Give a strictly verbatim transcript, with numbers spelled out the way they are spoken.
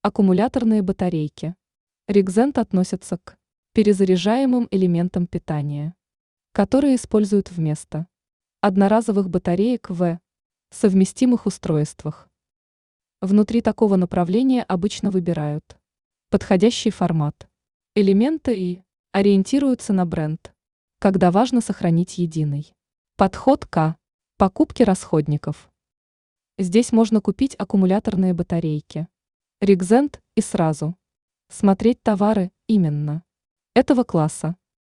Аккумуляторные батарейки. Рекзент относятся к перезаряжаемым элементам питания, которые используют вместо одноразовых батареек в совместимых устройствах. Внутри такого направления обычно выбирают подходящий формат, элементы и ориентируются на бренд, когда важно сохранить единый подход к покупке расходников. Здесь можно купить аккумуляторные батарейки, Рекзент и сразу смотреть товары именно этого класса.